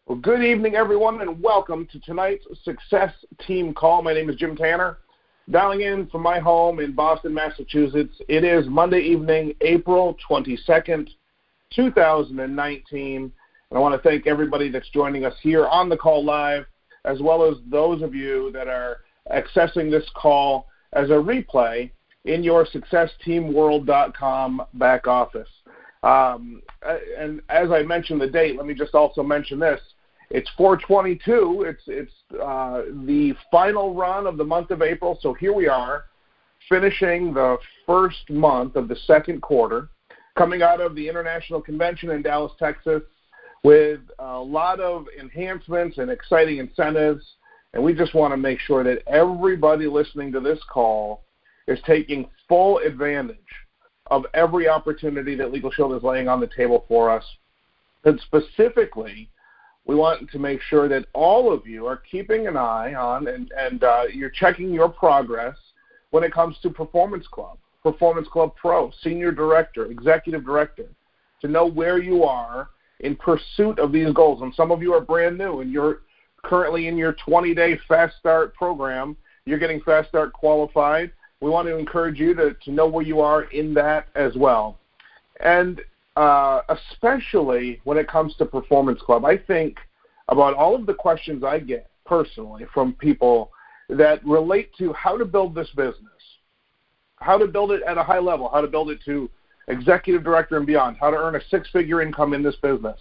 Well, good evening, everyone, and welcome to tonight's Success Team Call. My name is Jim Tanner, dialing in from my home in Boston, Massachusetts. It is Monday evening, April 22nd, 2019, and I want to thank everybody that's joining us here on the call live, as well as those of you that are accessing this call as a replay in your SuccessTeamWorld.com back office. And as I mentioned the date, let me just also mention this. It's 4/22. It's the final run of the month of April. So here we are, finishing the first month of the second quarter, coming out of the International Convention in Dallas, Texas, with a lot of enhancements and exciting incentives. And we just want to make sure that everybody listening to this call is taking full advantage of every opportunity that Legal Shield is laying on the table for us. And specifically, we want to make sure that all of you are keeping an eye on and you're checking your progress when it comes to Performance Club Pro, Senior Director, Executive Director, to know where you are in pursuit of these goals. And some of you are brand new and you're currently in your 20-day Fast Start program. You're getting Fast Start qualified. We want to encourage you to know where you are in that as well. And especially when it comes to Performance Club, I think about all of the questions I get personally from people that relate to how to build this business, how to build it at a high level, how to build it to executive director and beyond, how to earn a six-figure income in this business.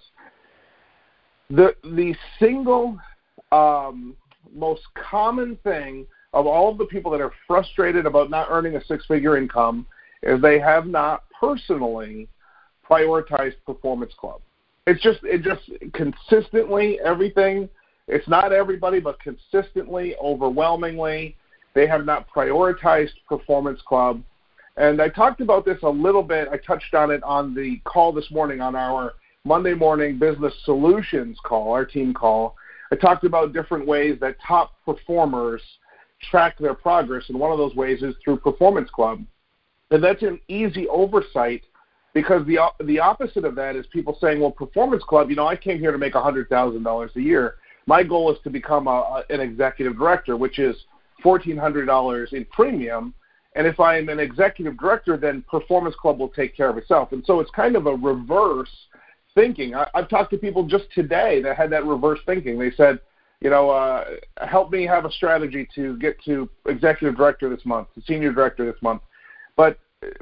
The single most common thing of all of the people that are frustrated about not earning a six-figure income is they have not personally prioritized Performance Club. It just consistently everything, it's not everybody, but consistently, overwhelmingly, they have not prioritized Performance Club. And I talked about this a little bit. I touched on it on the call this morning on our Monday morning business solutions call, our team call. I talked about different ways that top performers track their progress, and one of those ways is through Performance Club. And that's an easy oversight because the opposite of that is people saying, well, Performance Club, I came here to make $100,000 a year. My goal is to become an executive director, which is $1,400 in premium. And if I'm an executive director, then Performance Club will take care of itself. And so it's kind of a reverse thinking. I've talked to people just today that had that reverse thinking. They said, help me have a strategy to get to executive director this month, to senior director this month. But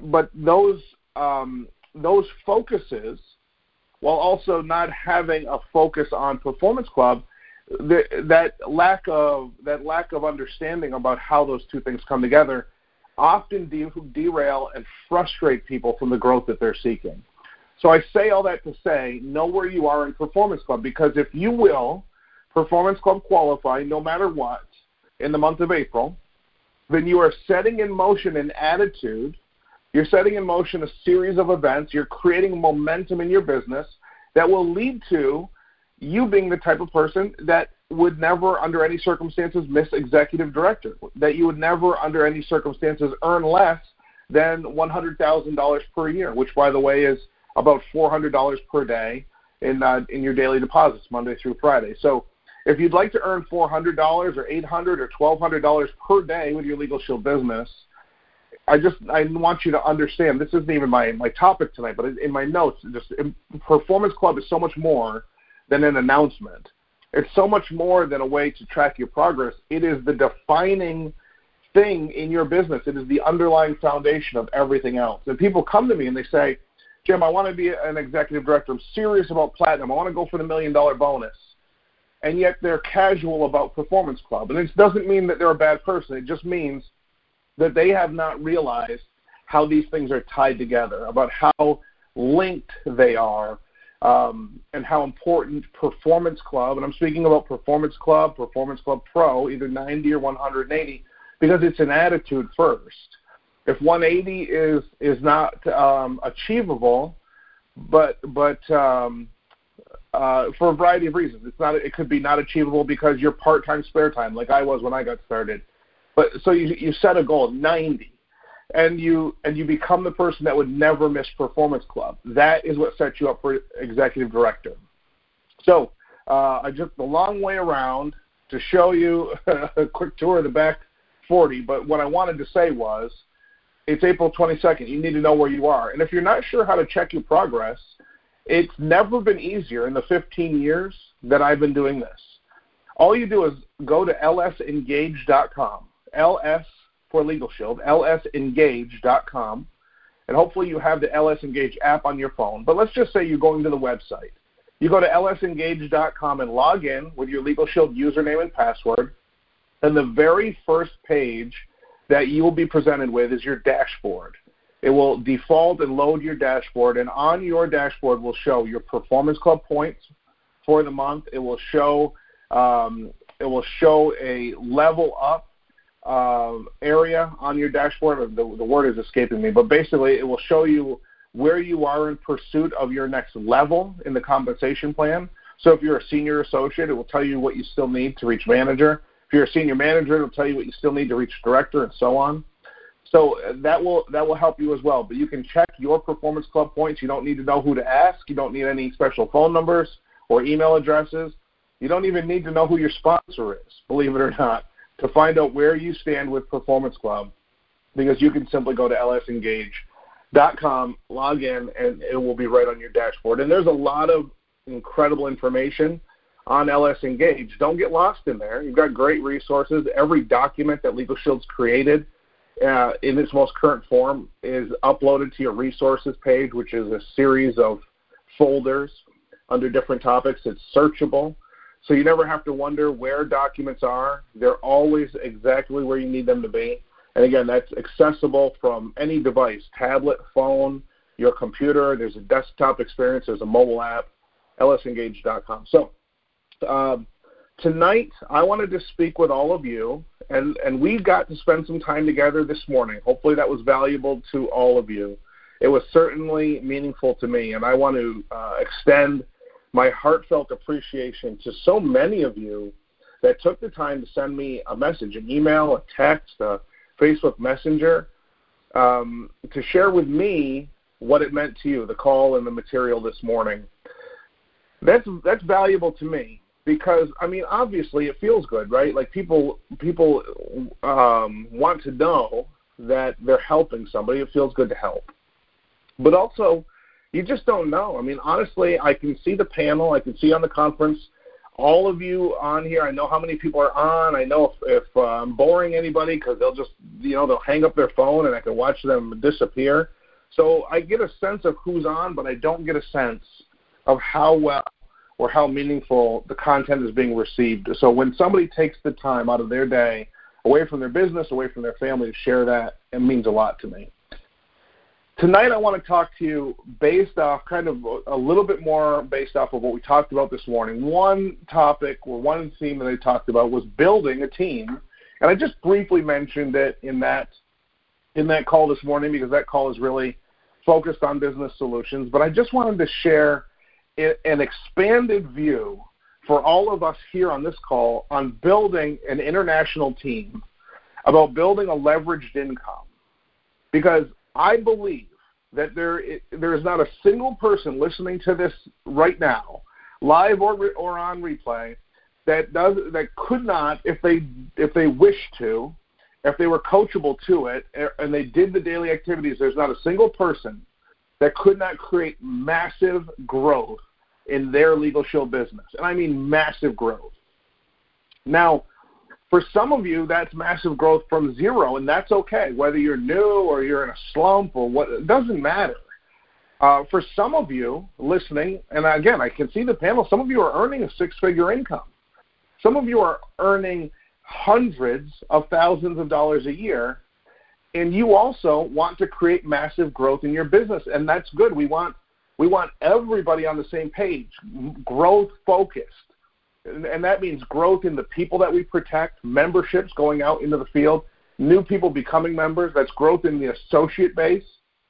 those focuses, while also not having a focus on Performance Club, that lack of understanding about how those two things come together often derail and frustrate people from the growth that they're seeking. So I say all that to say, know where you are in Performance Club, because if you will Performance Club qualify no matter what in the month of April, then you are setting in motion an attitude. You're setting in motion a series of events. You're creating momentum in your business that will lead to you being the type of person that would never under any circumstances miss executive director, that you would never under any circumstances earn less than $100,000 per year, which, by the way, is about $400 per day in your daily deposits Monday through Friday. So if you'd like to earn $400 or $800 or $1,200 per day with your Legal Shield business, I want you to understand, this isn't even my topic tonight, but in my notes, Performance Club is so much more than an announcement. It's so much more than a way to track your progress. It is the defining thing in your business. It is the underlying foundation of everything else. And people come to me and they say, Jim, I want to be an executive director. I'm serious about platinum. I want to go for the $1 million bonus. And yet they're casual about Performance Club. And it doesn't mean that they're a bad person. It just means that they have not realized how these things are tied together, about how linked they are, and how important Performance Club, and I'm speaking about Performance Club Pro, either 90 or 180, because it's an attitude first. If 180 is not achievable, but for a variety of reasons, it could be not achievable because you're part-time spare time, like I was when I got started. But so you set a goal of 90, and you become the person that would never miss Performance Club. That is what sets you up for executive director. So I took the long way around to show you a quick tour of the back 40, but what I wanted to say was it's April 22nd. You need to know where you are. And if you're not sure how to check your progress, it's never been easier in the 15 years that I've been doing this. All you do is go to lsengage.com, LS for Legal Shield, lsengage.com, and hopefully you have the LS Engage app on your phone. But let's just say you're going to the website. You go to lsengage.com and log in with your Legal Shield username and password, and the very first page that you will be presented with is your dashboard. It will default and load your dashboard, and on your dashboard will show your Performance Club points for the month. It will show a level up area on your dashboard. The word is escaping me, but basically it will show you where you are in pursuit of your next level in the compensation plan. So if you're a senior associate, it will tell you what you still need to reach manager. If you're a senior manager, it will tell you what you still need to reach director, and so on. So that will help you as well. But you can check your Performance Club points. You don't need to know who to ask. You don't need any special phone numbers or email addresses. You don't even need to know who your sponsor is, believe it or not, to find out where you stand with Performance Club, because you can simply go to lsengage.com, log in, and it will be right on your dashboard. And there's a lot of incredible information on LS Engage. Don't get lost in there. You've got great resources. Every document that Legal Shield's created in its most current form is uploaded to your resources page, which is a series of folders under different topics. It's searchable, so you never have to wonder where documents are. They're always exactly where you need them to be. And again, that's accessible from any device, tablet, phone, your computer. There's a desktop experience. There's a mobile app, lsengage.com. So tonight I wanted to speak with all of you, and we got to spend some time together this morning. Hopefully that was valuable to all of you. It was certainly meaningful to me, and I want to extend my heartfelt appreciation to so many of you that took the time to send me a message, an email, a text, a Facebook Messenger, to share with me what it meant to you, the call and the material this morning. That's valuable to me because, I mean, obviously it feels good, right? Like people want to know that they're helping somebody. It feels good to help. But also, you just don't know. I mean, honestly, I can see the panel. I can see on the conference all of you on here. I know how many people are on. I know if I'm boring anybody, because they'll just, they'll hang up their phone and I can watch them disappear. So I get a sense of who's on, but I don't get a sense of how well or how meaningful the content is being received. So when somebody takes the time out of their day, away from their business, away from their family, to share that, it means a lot to me. Tonight I want to talk to you based off kind of a little bit more based off of what we talked about this morning. One topic or one theme that I talked about was building a team, and I just briefly mentioned it in that call this morning because that call is really focused on business solutions. But I just wanted to share an expanded view for all of us here on this call on building an international team, about building a leveraged income, because I believe that there is not a single person listening to this right now, live or on replay, that could not, if they wished to, if they were coachable to it, and they did the daily activities, there's not a single person that could not create massive growth in their Legal Shield business. And I mean massive growth. Now, for some of you, that's massive growth from zero, and that's okay. Whether you're new or you're in a slump or what, it doesn't matter. For some of you listening, and again, I can see the panel, some of you are earning a six-figure income. Some of you are earning hundreds of thousands of dollars a year, and you also want to create massive growth in your business, and that's good. We want everybody on the same page, growth focused. And that means growth in the people that we protect, memberships going out into the field, new people becoming members. That's growth in the associate base.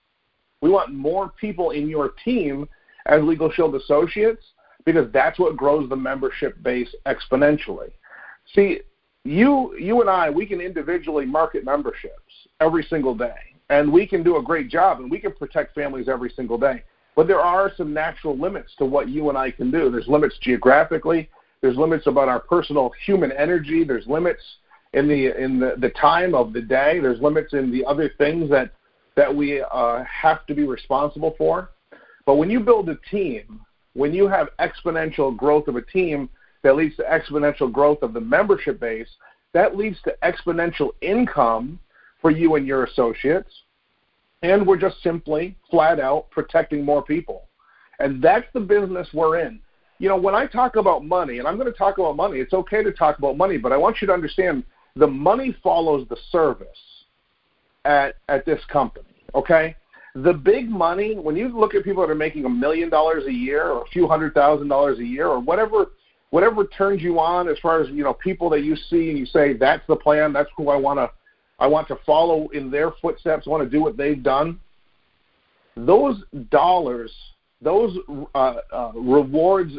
We want more people in your team as Legal Shield associates, because that's what grows the membership base exponentially. See, you and I, we can individually market memberships every single day, and we can do a great job, and we can protect families every single day. But there are some natural limits to what you and I can do. There's limits geographically. There's limits about our personal human energy. There's limits in the time of the day. There's limits in the other things that we have to be responsible for. But when you build a team, when you have exponential growth of a team that leads to exponential growth of the membership base, that leads to exponential income for you and your associates. And we're just simply, flat out, protecting more people. And that's the business we're in. You know, when I talk about money, and I'm going to talk about money, it's okay to talk about money, but I want you to understand the money follows the service at this company, okay? The big money, when you look at people that are making $1 million a year or a few $100,000 a year or whatever turns you on as far as, you know, people that you see and you say, that's the plan, that's who I want to follow in their footsteps, I want to do what they've done. Those dollars, those rewards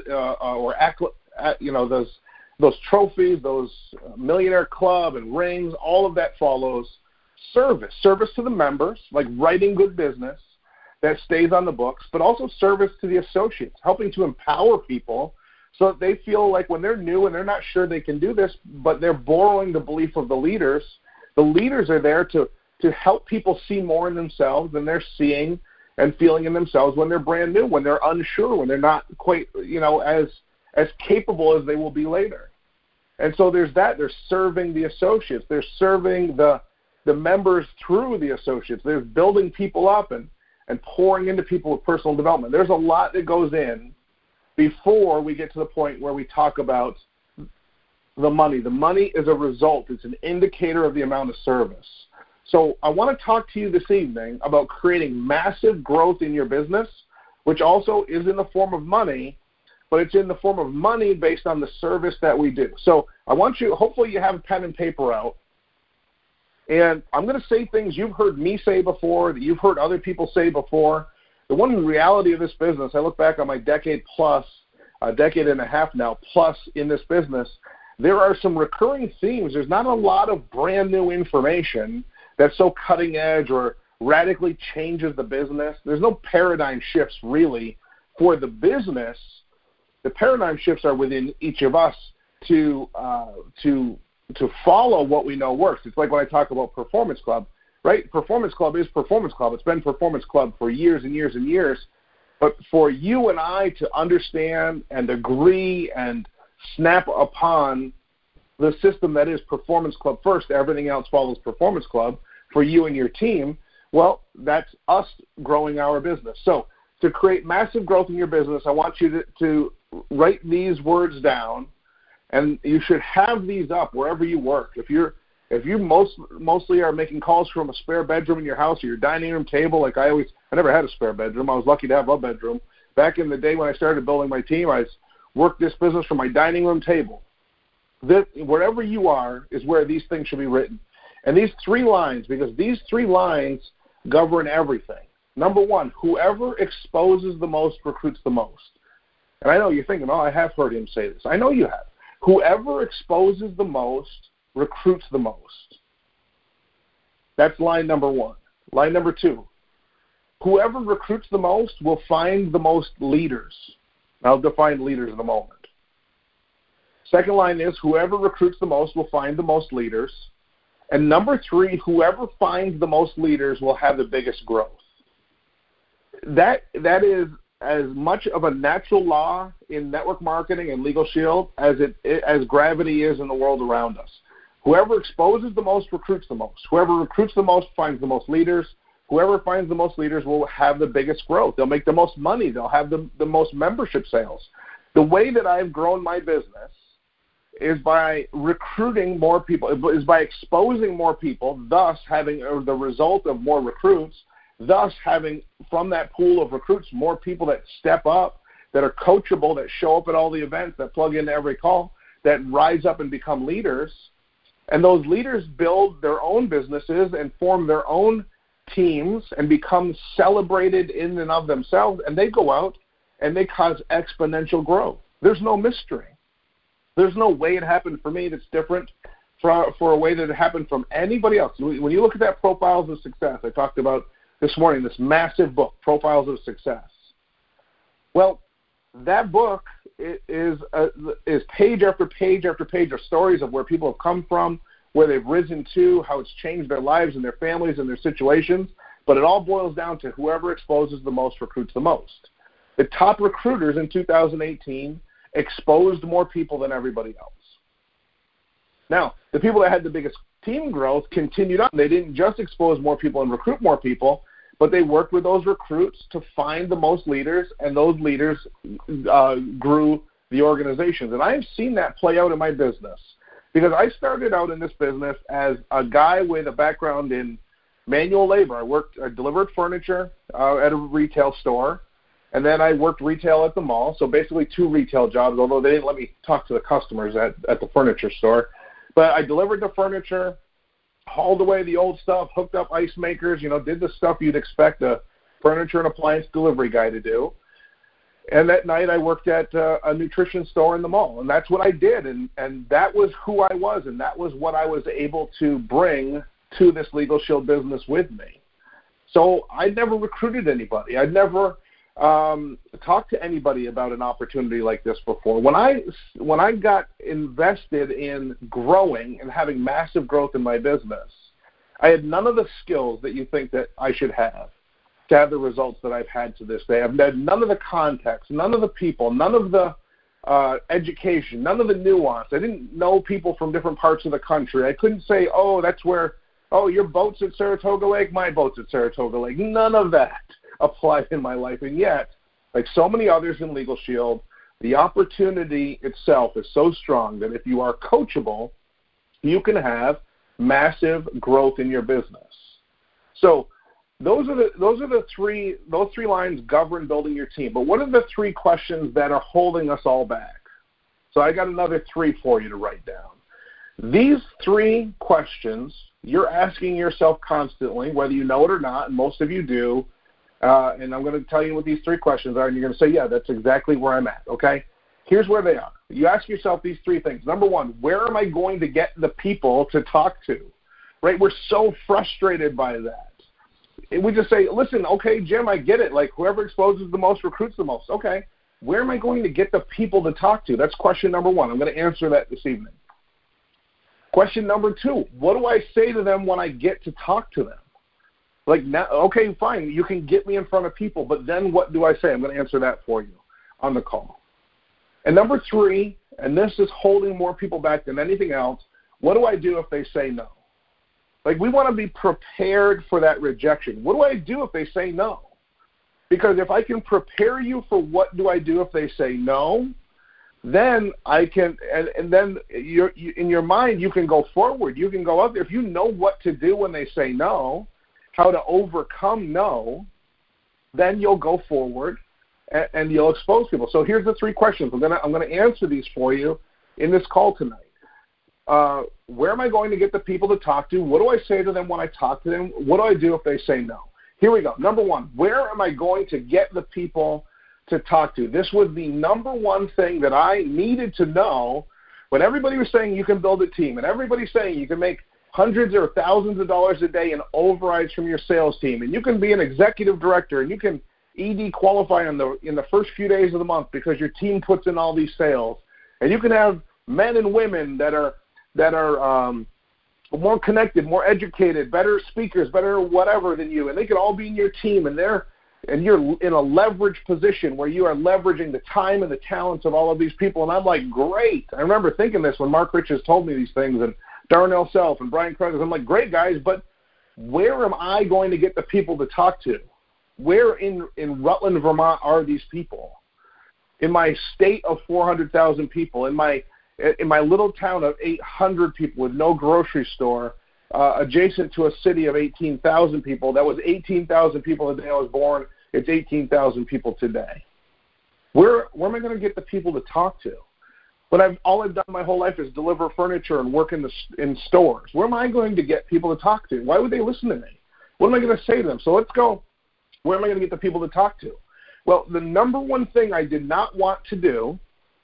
those trophies, those millionaire club and rings, all of that follows service to the members, like writing good business that stays on the books, but also service to the associates, helping to empower people so that they feel like when they're new and they're not sure they can do this, but they're borrowing the belief of the leaders are there to help people see more in themselves than they're seeing and feeling in themselves when they're brand new, when they're unsure, when they're not quite, you know, as capable as they will be later. And so there's that. They're serving the associates. They're serving the members through the associates. They're building people up and pouring into people with personal development. There's a lot that goes in before we get to the point where we talk about the money. The money is a result. It's an indicator of the amount of service. So I want to talk to you this evening about creating massive growth in your business, which also is in the form of money, but it's in the form of money based on the service that we do. So I want you, hopefully you have a pen and paper out, and I'm going to say things you've heard me say before, that you've heard other people say before. The one reality of this business, I look back on my decade and a half now, plus in this business, there are some recurring themes. There's not a lot of brand new information that's so cutting edge or radically changes the business. There's no paradigm shifts really for the business. The paradigm shifts are within each of us to follow what we know works. It's like when I talk about Performance Club, right? Performance Club is Performance Club. It's been Performance Club for years and years and years. But for you and I to understand and agree and snap upon the system that is Performance Club first, everything else follows Performance Club for you and your team, well, that's us growing our business. So to create massive growth in your business, I want you to write these words down, and you should have these up wherever you work. If you mostly are making calls from a spare bedroom in your house or your dining room table, like I never had a spare bedroom. I was lucky to have a bedroom. Back in the day when I started building my team, I worked this business from my dining room table. Wherever you are is where these things should be written. And these 3 lines, because these 3 lines govern everything. Number 1, whoever exposes the most recruits the most. And I know you're thinking, oh, I have heard him say this. I know you have. Whoever exposes the most recruits the most. That's line number 1. Line number 2, whoever recruits the most will find the most leaders. I'll define leaders in a moment. Second line is whoever recruits the most will find the most leaders. And number 3, whoever finds the most leaders will have the biggest growth. That is as much of a natural law in network marketing and Legal Shield as gravity is in the world around us. Whoever exposes the most recruits the most. Whoever recruits the most finds the most leaders. Whoever finds the most leaders will have the biggest growth. They'll make the most money. They'll have the most membership sales. The way that I've grown my business is by recruiting more people, is by exposing more people, thus having the result of more recruits, thus having from that pool of recruits more people that step up, that are coachable, that show up at all the events, that plug into every call, that rise up and become leaders. And those leaders build their own businesses and form their own teams and become celebrated in and of themselves, and they go out and they cause exponential growth. There's no mystery. There's no way it happened for me that's different for a way that it happened from anybody else. When you look at that Profiles of Success, I talked about this morning, this massive book, Profiles of Success. Well, that book is page after page after page of stories of where people have come from, where they've risen to, how it's changed their lives and their families and their situations. But it all boils down to whoever exposes the most recruits the most. The top recruiters in 2018 exposed more people than everybody else. Now, the people that had the biggest team growth continued on. They didn't just expose more people and recruit more people, but they worked with those recruits to find the most leaders, and those leaders grew the organizations. And I have seen that play out in my business because I started out in this business as a guy with a background in manual labor. I delivered furniture at a retail store, and then I worked retail at the mall, so basically 2 retail jobs, although they didn't let me talk to the customers at the furniture store. But I delivered the furniture, hauled away the old stuff, hooked up ice makers, did the stuff you'd expect a furniture and appliance delivery guy to do. And that night I worked at a nutrition store in the mall, and that's what I did. And that was who I was, and that was what I was able to bring to this Legal Shield business with me. So I never recruited anybody. I'd never talked to anybody about an opportunity like this before. When I got invested in growing and having massive growth in my business, I had none of the skills that you think that I should have to have the results that I've had to this day. I've had none of the context, none of the people, none of the education, none of the nuance. I didn't know people from different parts of the country. I couldn't say, your boat's at Saratoga Lake, my boat's at Saratoga Lake. None of that applied in my life. And yet, like so many others in Legal Shield, the opportunity itself is so strong that if you are coachable, you can have massive growth in your business. So those three lines govern building your team. But what are the 3 questions that are holding us all back? So I got another 3 for you to write down. These 3 questions you're asking yourself constantly, whether you know it or not, and most of you do, and I'm going to tell you what these 3 questions are, and you're going to say, yeah, that's exactly where I'm at, okay? Here's where they are. You ask yourself these 3 things. Number 1, where am I going to get the people to talk to? Right? We're so frustrated by that. We just say, listen, okay, Jim, I get it. Like, whoever exposes the most recruits the most. Okay, where am I going to get the people to talk to? That's question number 1. I'm going to answer that this evening. Question number 2, what do I say to them when I get to talk to them? Like, now, okay, fine, you can get me in front of people, but then what do I say? I'm going to answer that for you on the call. And number 3, and this is holding more people back than anything else, what do I do if they say no? Like, we want to be prepared for that rejection. What do I do if they say no? Because if I can prepare you for what do I do if they say no, then I can, and then in your mind, you can go forward. You can go out there. If you know what to do when they say no, how to overcome no, then you'll go forward and you'll expose people. So here's the 3 questions. I'm going to answer these for you in this call tonight. Where am I going to get the people to talk to? What do I say to them when I talk to them? What do I do if they say no? Here we go. Number 1, where am I going to get the people to talk to? This was the number 1 thing that I needed to know when everybody was saying you can build a team and everybody's saying you can make hundreds or thousands of dollars a day in overrides from your sales team, and you can be an executive director, and you can ED qualify in the first few days of the month because your team puts in all these sales, and you can have men and women that are more connected, more educated, better speakers, better whatever than you, and they can all be in your team, and you're in a leverage position where you are leveraging the time and the talents of all of these people. And I'm like, great. I remember thinking this when Mark Riches told me these things, and Darnell Self and Brian Kruger. I'm like, great, guys, but where am I going to get the people to talk to? Where in Rutland, Vermont are these people? In my state of 400,000 people, in my little town of 800 people with no grocery store, adjacent to a city of 18,000 people. That was 18,000 people the day I was born. It's 18,000 people today. Where am I going to get the people to talk to? When all I've done my whole life is deliver furniture and work in stores. Where am I going to get people to talk to? Why would they listen to me? What am I going to say to them? So let's go. Where am I going to get the people to talk to? Well, the number 1 thing I did not want to do,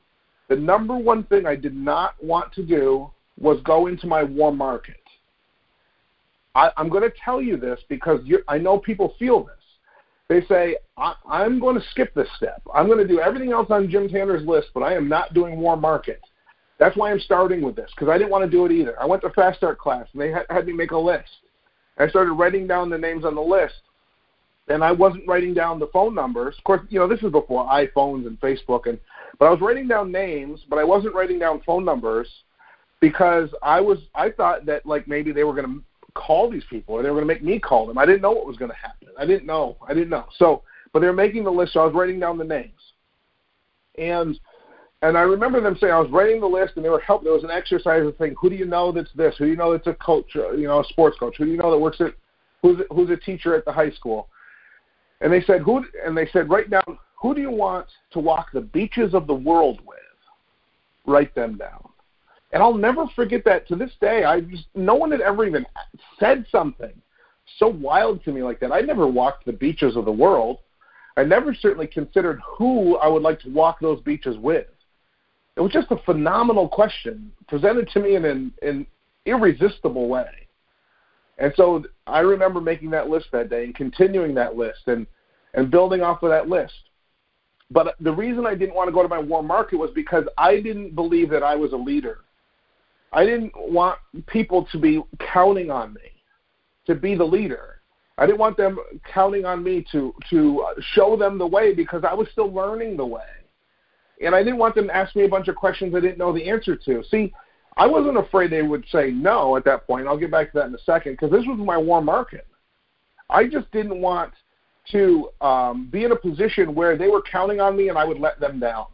was go into my warm market. I'm going to tell you this because I know people feel this. They say, I'm going to skip this step. I'm going to do everything else on Jim Tanner's list, but I am not doing warm market. That's why I'm starting with this, because I didn't want to do it either. I went to Fast Start class, and they had me make a list. I started writing down the names on the list, and I wasn't writing down the phone numbers. Of course, this is before iPhones and Facebook, but I was writing down names, but I wasn't writing down phone numbers because I thought that like maybe they were going to call these people or they were going to make me call them. I didn't know what was going to happen. I didn't know. So, but they were making the list, so I was writing down the names. And I remember them saying I was writing the list, and they were helping. There was an exercise of saying, who do you know that's this? Who do you know that's a coach, a sports coach? Who do you know that works at who's a teacher at the high school? And they said, write down, who do you want to walk the beaches of the world with? Write them down. And I'll never forget that to this day. No one had ever even said something so wild to me like that. I never walked the beaches of the world. I never certainly considered who I would like to walk those beaches with. It was just a phenomenal question presented to me in an irresistible way. And so I remember making that list that day and continuing that list and building off of that list. But the reason I didn't want to go to my warm market was because I didn't believe that I was a leader. I didn't want people to be counting on me to be the leader. I didn't want them counting on me to show them the way because I was still learning the way. And I didn't want them to ask me a bunch of questions I didn't know the answer to. See, I wasn't afraid they would say no at that point. I'll get back to that in a second because this was my warm market. I just didn't want to be in a position where they were counting on me and I would let them down.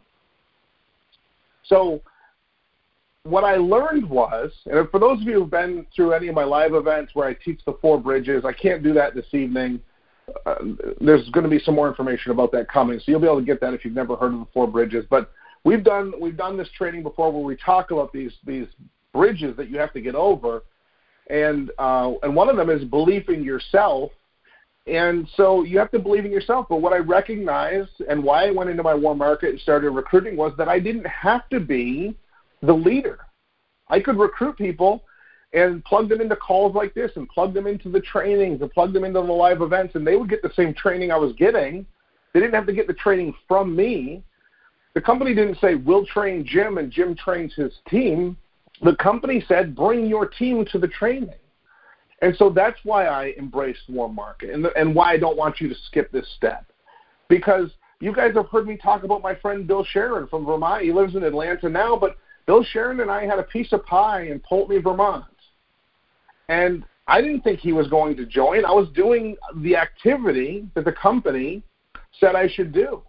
So what I learned was, and for those of you who've been through any of my live events where I teach the 4 bridges, I can't do that this evening. There's going to be some more information about that coming, so you'll be able to get that if you've never heard of the 4 bridges. But we've done this training before where we talk about these bridges that you have to get over, and one of them is belief in yourself. And so you have to believe in yourself. But what I recognized and why I went into my warm market and started recruiting was that I didn't have to be the leader. I could recruit people and plug them into calls like this and plug them into the trainings and plug them into the live events, and they would get the same training I was getting. They didn't have to get the training from me. The company didn't say, we'll train Jim and Jim trains his team. The company said, bring your team to the training. And so that's why I embraced warm market and why I don't want you to skip this step. Because you guys have heard me talk about my friend Bill Sharon from Vermont. He lives in Atlanta now, but Bill Sharon and I had a piece of pie in Poultney, Vermont. And I didn't think he was going to join. I was doing the activity that the company said I should do.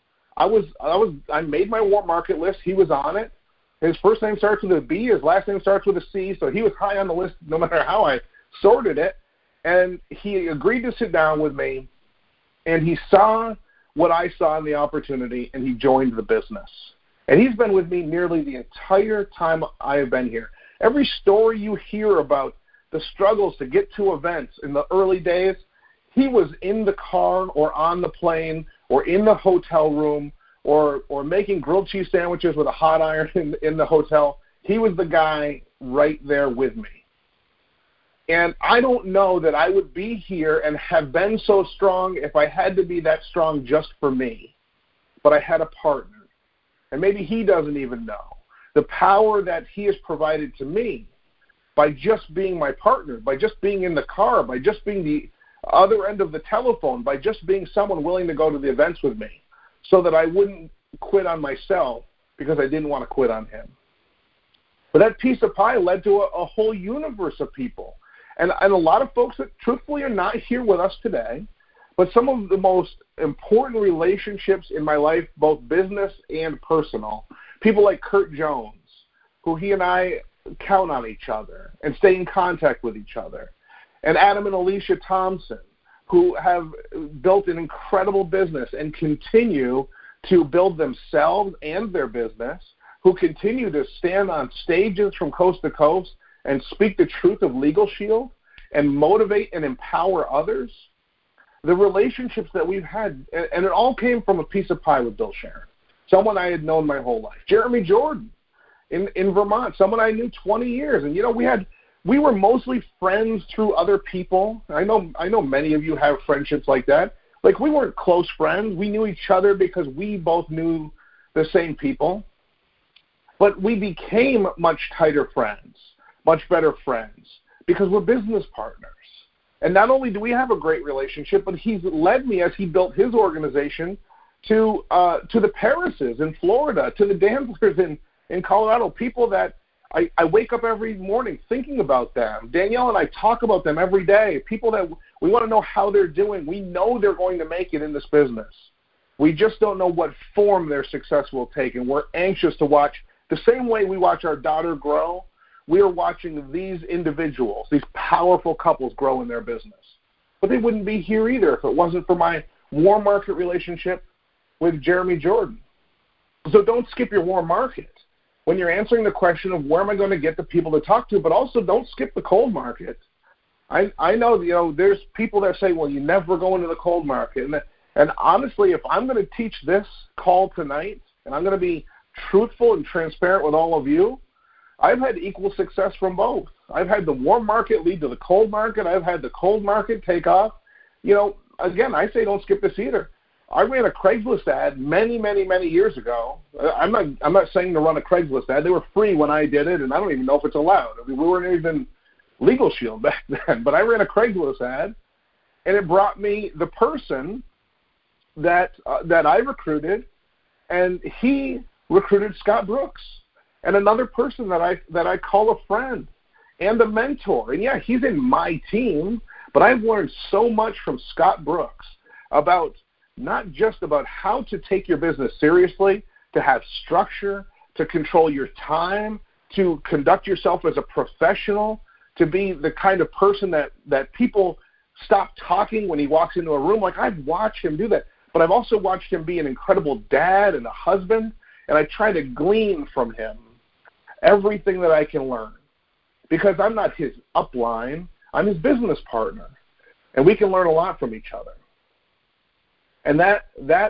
I made my warm market list. He was on it. His first name starts with a B. His last name starts with a C. So he was high on the list no matter how I sorted it. And he agreed to sit down with me. And he saw what I saw in the opportunity, and he joined the business. And he's been with me nearly the entire time I have been here. Every story you hear about the struggles to get to events in the early days, he was in the car or on the plane or in the hotel room or making grilled cheese sandwiches with a hot iron in the hotel. He was the guy right there with me. And I don't know that I would be here and have been so strong if I had to be that strong just for me. But I had a partner. And maybe he doesn't even know the power that he has provided to me by just being my partner, by just being in the car, by just being the other end of the telephone, by just being someone willing to go to the events with me so that I wouldn't quit on myself because I didn't want to quit on him. But that piece of pie led to a whole universe of people. And a lot of folks that truthfully are not here with us today, but some of the most important relationships in my life, both business and personal, people like Kurt Jones, who he and I count on each other and stay in contact with each other, and Adam and Alicia Thompson, who have built an incredible business and continue to build themselves and their business, who continue to stand on stages from coast to coast and speak the truth of Legal Shield and motivate and empower others. The relationships that we've had, and it all came from a piece of pie with Bill Sharon, someone I had known my whole life. Jeremy Jordan in Vermont, someone I knew 20 years. And, we were mostly friends through other people. I know many of you have friendships like that. Like, we weren't close friends. We knew each other because we both knew the same people. But we became much tighter friends, much better friends, because we're business partners. And not only do we have a great relationship, but he's led me as he built his organization to the Parises in Florida, to the Danzlers in Colorado, people that I wake up every morning thinking about them. Danielle and I talk about them every day, people that we want to know how they're doing. We know they're going to make it in this business. We just don't know what form their success will take, and we're anxious to watch. The same way we watch our daughter grow, we are watching these individuals, these powerful couples grow in their business. But they wouldn't be here either if it wasn't for my warm market relationship with Jeremy Jordan. So don't skip your warm market when you're answering the question of where am I going to get the people to talk to, but also don't skip the cold market. I know, there's people that say, well, you never go into the cold market. And honestly, if I'm going to teach this call tonight, and I'm going to be truthful and transparent with all of you, I've had equal success from both. I've had the warm market lead to the cold market. I've had the cold market take off. Again, I say don't skip this either. I ran a Craigslist ad many, many, many years ago. I'm not saying to run a Craigslist ad. They were free when I did it, and I don't even know if it's allowed. I mean, we weren't even Legal Shield back then. But I ran a Craigslist ad, and it brought me the person that I recruited, and he recruited Scott Brooks, and another person that I call a friend and a mentor. And yeah, he's in my team, but I've learned so much from Scott Brooks about not just about how to take your business seriously, to have structure, to control your time, to conduct yourself as a professional, to be the kind of person that people stop talking when he walks into a room. Like, I've watched him do that, but I've also watched him be an incredible dad and a husband, and I try to glean from him everything that I can learn, because I'm not his upline, I'm his business partner, and we can learn a lot from each other. And that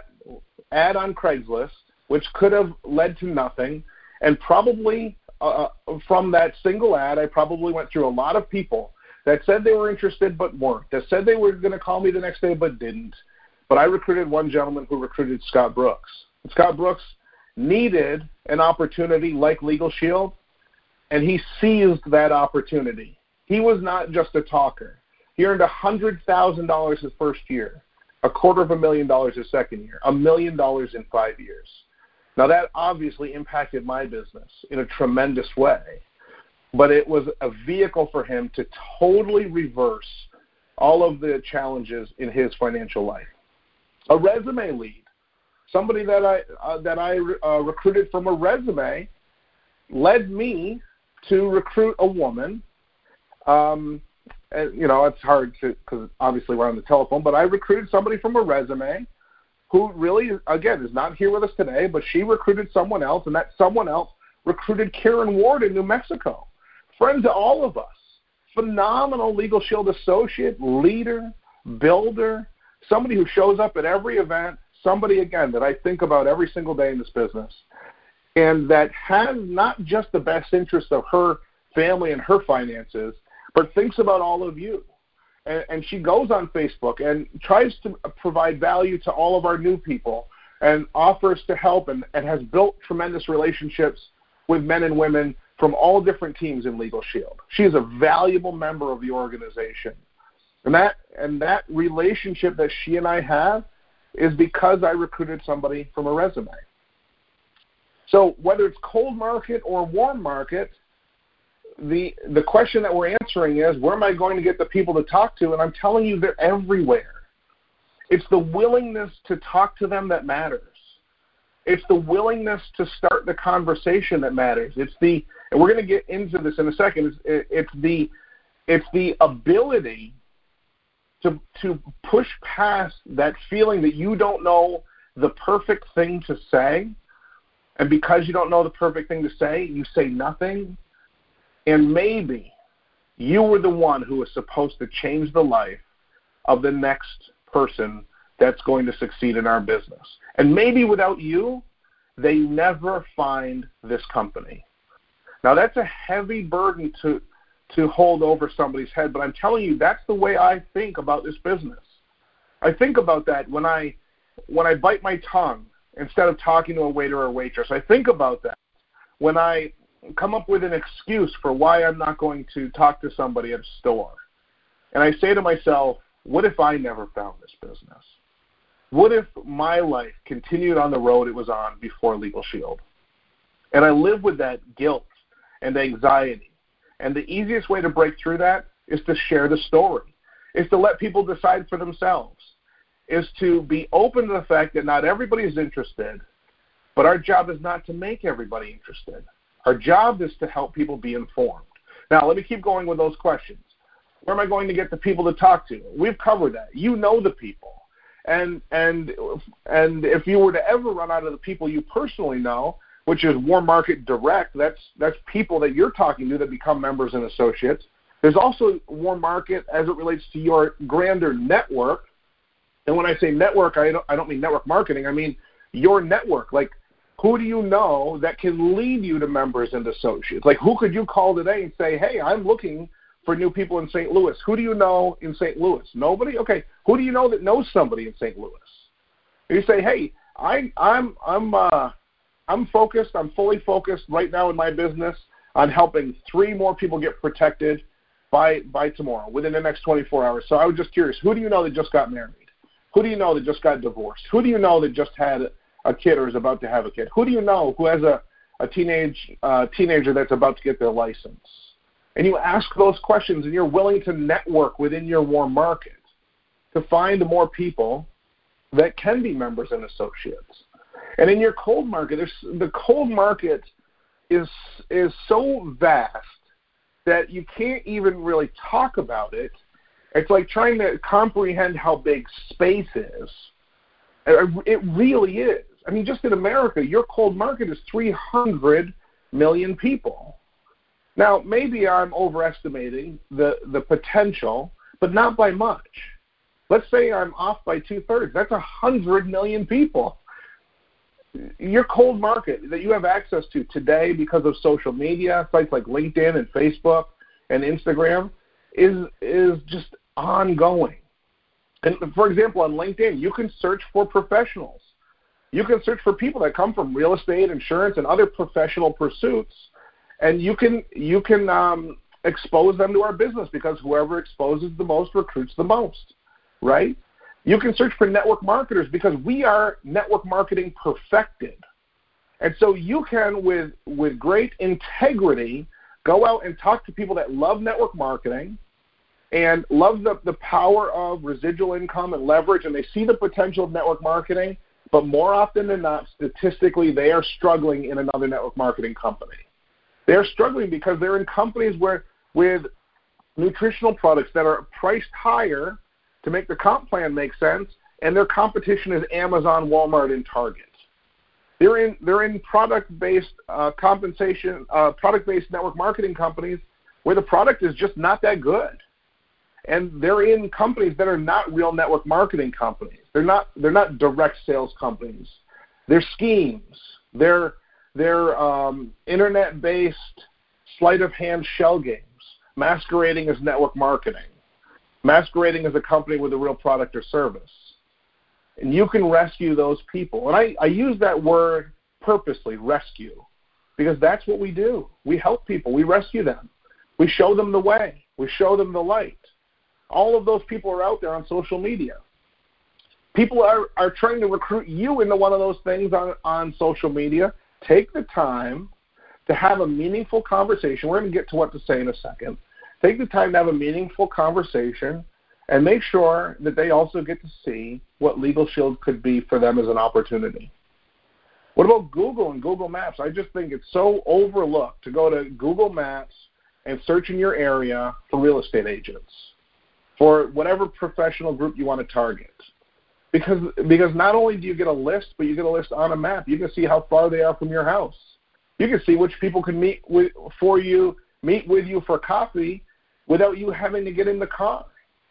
ad on Craigslist, which could have led to nothing, and probably from that single ad, I probably went through a lot of people that said they were interested but weren't, that said they were going to call me the next day but didn't. But I recruited one gentleman who recruited Scott Brooks. And Scott Brooks needed an opportunity like Legal Shield, and he seized that opportunity. He was not just a talker. He earned $100,000 his first year, $250,000 his second year, $1 million in 5 years. Now, that obviously impacted my business in a tremendous way, but it was a vehicle for him to totally reverse all of the challenges in his financial life. A resume lead, somebody that I recruited from a resume, led me to recruit a woman. And, it's hard because obviously we're on the telephone, but I recruited somebody from a resume who really, again, is not here with us today, but she recruited someone else, and that someone else recruited Karen Ward in New Mexico. Friend to all of us. Phenomenal Legal Shield associate, leader, builder, somebody who shows up at every event, somebody, again, that I think about every single day in this business, and that has not just the best interest of her family and her finances, but thinks about all of you. And she goes on Facebook and tries to provide value to all of our new people and offers to help and has built tremendous relationships with men and women from all different teams in Legal Shield. She is a valuable member of the organization. And that relationship that she and I have is because I recruited somebody from a resume. So whether it's cold market or warm market, the question that we're answering is, where am I going to get the people to talk to? And I'm telling you, they're everywhere. It's the willingness to talk to them that matters. It's the willingness to start the conversation that matters. And we're going to get into this in a second, it's the ability to push past that feeling that you don't know the perfect thing to say, and because you don't know the perfect thing to say, you say nothing. And maybe you were the one who was supposed to change the life of the next person that's going to succeed in our business. And maybe without you, they never find this company. Now, that's a heavy burden to hold over somebody's head, but I'm telling you, that's the way I think about this business. I think about that when I bite my tongue instead of talking to a waiter or waitress. I think about that when I come up with an excuse for why I'm not going to talk to somebody at a store. And I say to myself, what if I never found this business? What if my life continued on the road it was on before Legal Shield? And I live with that guilt and anxiety. And the easiest way to break through that is to share the story, is to let people decide for themselves, is to be open to the fact that not everybody is interested, but our job is not to make everybody interested. Our job is to help people be informed. Now, let me keep going with those questions. Where am I going to get the people to talk to? We've covered that. You know the people. And if you were to ever run out of the people you personally know, which is Warm Market Direct, that's people that you're talking to that become members and associates. There's also Warm Market as it relates to your grander network. And when I say network, I don't mean network marketing. I mean your network. Like, who do you know that can lead you to members and associates? Like, who could you call today and say, hey, I'm looking for new people in St. Louis. Who do you know in St. Louis? Nobody? Okay. Who do you know that knows somebody in St. Louis? And you say, hey, I'm focused. I'm fully focused right now in my business on helping 3 more people get protected by tomorrow, within the next 24 hours. So I was just curious, who do you know that just got married? Who do you know that just got divorced? Who do you know that just had a kid or is about to have a kid? Who do you know who has a teenager that's about to get their license? And you ask those questions, and you're willing to network within your warm market to find more people that can be members and associates. And in your cold market, the cold market is so vast that you can't even really talk about it. It's like trying to comprehend how big space is. It really is. I mean, just in America, your cold market is 300 million people. Now, maybe I'm overestimating the potential, but not by much. Let's say I'm off by 2/3. That's 100 million people. Your cold market that you have access to today because of social media, sites like LinkedIn and Facebook and Instagram, is just ongoing. And for example, on LinkedIn, you can search for professionals. You can search for people that come from real estate, insurance, and other professional pursuits, and you can expose them to our business because whoever exposes the most recruits the most, right? You can search for network marketers because we are network marketing perfected. And so you can, with great integrity, go out and talk to people that love network marketing and love the power of residual income and leverage, and they see the potential of network marketing, but more often than not, statistically, they are struggling in another network marketing company. They're struggling because they're in companies with nutritional products that are priced higher to make the comp plan make sense, and their competition is Amazon, Walmart, and Target. They're in product-based product-based network marketing companies where the product is just not that good, and they're in companies that are not real network marketing companies. They're not direct sales companies. They're schemes. They're internet-based sleight of hand shell games, masquerading as network marketing, masquerading as a company with a real product or service. And you can rescue those people. And I use that word purposely, rescue, because that's what we do. We help people. We rescue them. We show them the way. We show them the light. All of those people are out there on social media. People are trying to recruit you into one of those things on social media. Take the time to have a meaningful conversation. We're going to get to what to say in a second. Take the time to have a meaningful conversation and make sure that they also get to see what Legal Shield could be for them as an opportunity. What about Google and Google Maps? I just think it's so overlooked to go to Google Maps and search in your area for real estate agents, for whatever professional group you want to target. Because not only do you get a list, but you get a list on a map. You can see how far they are from your house. You can see which people can meet with you for coffee without you having to get in the car.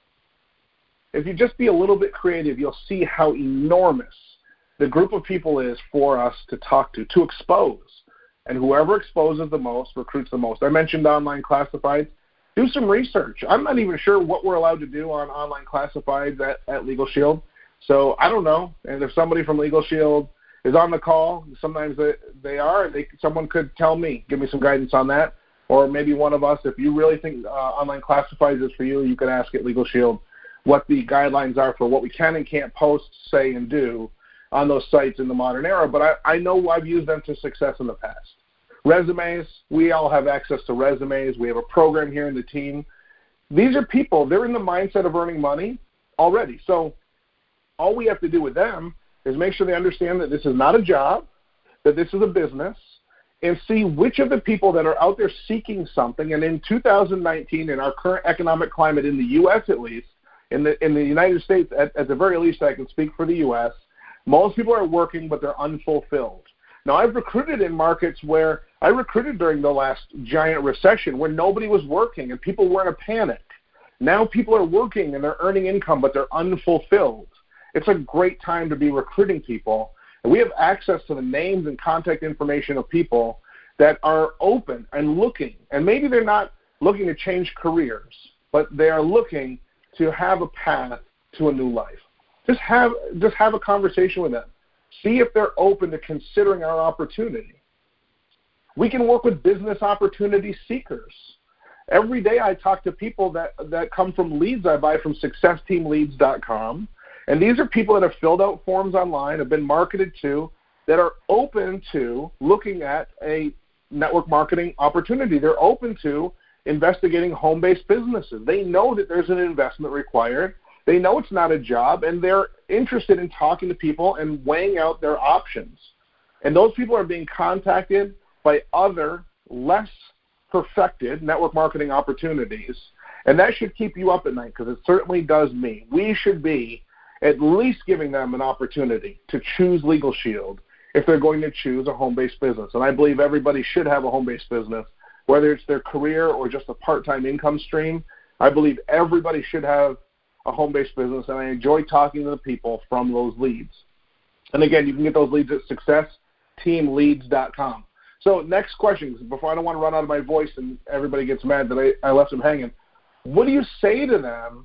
If you just be a little bit creative, you'll see how enormous the group of people is for us to talk to expose. And whoever exposes the most recruits the most. I mentioned online classifieds. Do some research. I'm not even sure what we're allowed to do on online classifieds at Legal Shield. So I don't know. And if somebody from Legal Shield is on the call, sometimes they are. Someone could tell me, give me some guidance on that. Or maybe one of us, if you really think online classifieds is for you, you can ask at Legal Shield what the guidelines are for what we can and can't post, say, and do on those sites in the modern era. But I know I've used them to success in the past. Resumes, we all have access to resumes. We have a program here in the team. These are people, they're in the mindset of earning money already. So all we have to do with them is make sure they understand that this is not a job, that this is a business, and see which of the people that are out there seeking something. And in 2019, in our current economic climate in the U.S. at least, in the United States, at the very least I can speak for the U.S., most people are working, but they're unfulfilled. Now, I've recruited in markets where I recruited during the last giant recession where nobody was working and people were in a panic. Now people are working and they're earning income, but they're unfulfilled. It's a great time to be recruiting people. And we have access to the names and contact information of people that are open and looking. And maybe they're not looking to change careers, but they are looking to have a path to a new life. Just have a conversation with them. See if they're open to considering our opportunity. We can work with business opportunity seekers. Every day I talk to people that come from leads I buy from SuccessTeamLeads.com. And these are people that have filled out forms online, have been marketed to, that are open to looking at a network marketing opportunity. They're open to investigating home-based businesses. They know that there's an investment required. They know it's not a job, and they're interested in talking to people and weighing out their options. And those people are being contacted by other less perfected network marketing opportunities. And that should keep you up at night, because it certainly does me. We should be at least giving them an opportunity to choose Legal Shield if they're going to choose a home-based business. And I believe everybody should have a home-based business, whether it's their career or just a part-time income stream. I believe everybody should have a home-based business, and I enjoy talking to the people from those leads. And again, you can get those leads at SuccessTeamLeads.com. So next question, before I don't want to run out of my voice and everybody gets mad that I left them hanging. What do you say to them?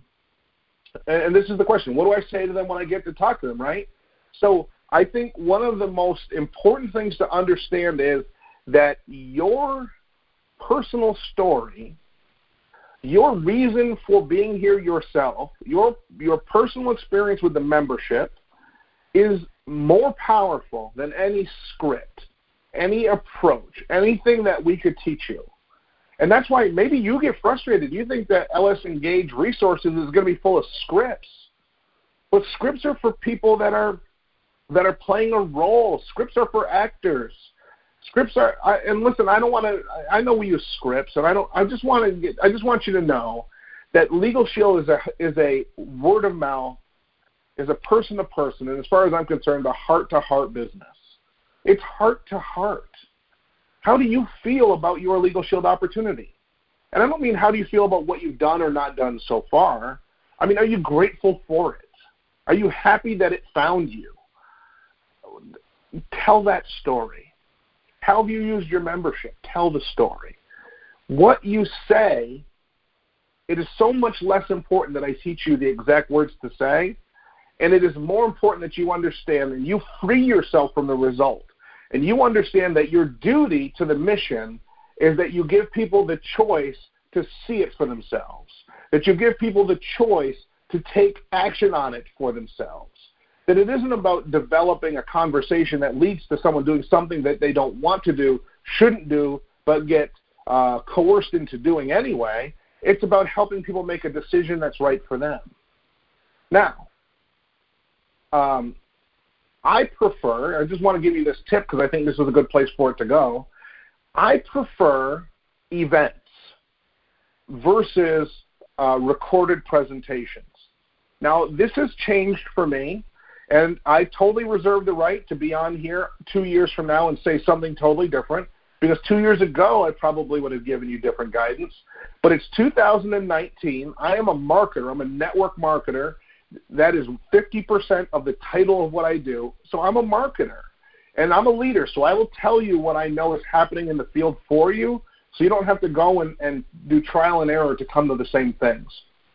And this is the question. What do I say to them when I get to talk to them, right? So I think one of the most important things to understand is that your personal story, your reason for being here yourself, your personal experience with the membership is more powerful than any script, any approach, anything that we could teach you. And that's why maybe you get frustrated. You think that LS Engage Resources is going to be full of scripts. But scripts are for people that are playing a role. Scripts are for actors. Scripts are, and listen, I know we use scripts, and I just want you to know that Legal Shield is a word of mouth, is a person to person, and as far as I'm concerned, a heart to heart business. It's heart to heart. How do you feel about your Legal Shield opportunity? And I don't mean how do you feel about what you've done or not done so far. I mean, are you grateful for it? Are you happy that it found you? Tell that story. How have you used your membership? Tell the story. What you say, it is so much less important that I teach you the exact words to say, and it is more important that you understand and you free yourself from the result. And you understand that your duty to the mission is that you give people the choice to see it for themselves, that you give people the choice to take action on it for themselves, that it isn't about developing a conversation that leads to someone doing something that they don't want to do, shouldn't do, but get coerced into doing anyway. It's about helping people make a decision that's right for them. Now, I just want to give you this tip because I think this is a good place for it to go. I prefer events versus recorded presentations. Now, this has changed for me, and I totally reserve the right to be on here 2 years from now and say something totally different, because 2 years ago I probably would have given you different guidance. But it's 2019. I am a marketer. I'm a network marketer. That is 50% of the title of what I do. So I'm a marketer, and I'm a leader. So I will tell you what I know is happening in the field for you so you don't have to go and do trial and error to come to the same things.